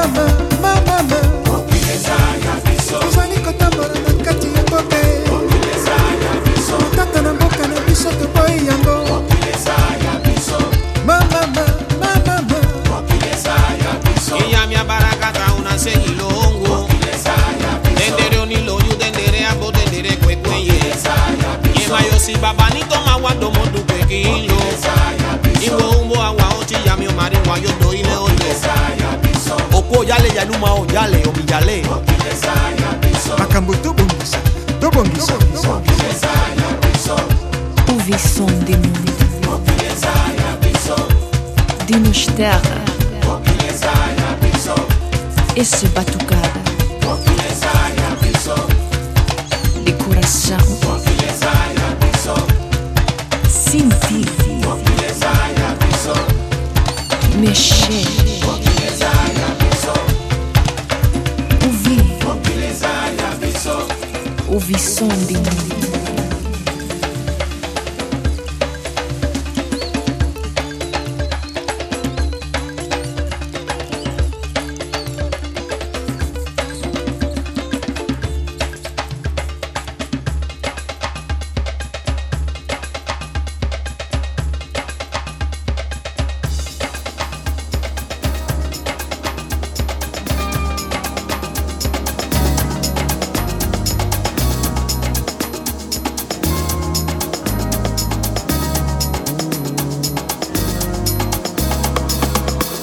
Si babanito mawando modu kwekilo Iwo umbo awa ochi yami o mari wa yodo ile odo Oko yale yaluma o yale o mi yale Makambo to bongisa Ouvi som de mundo de nos terra esse batucada de coração sentir mexer ouvir som de mundo.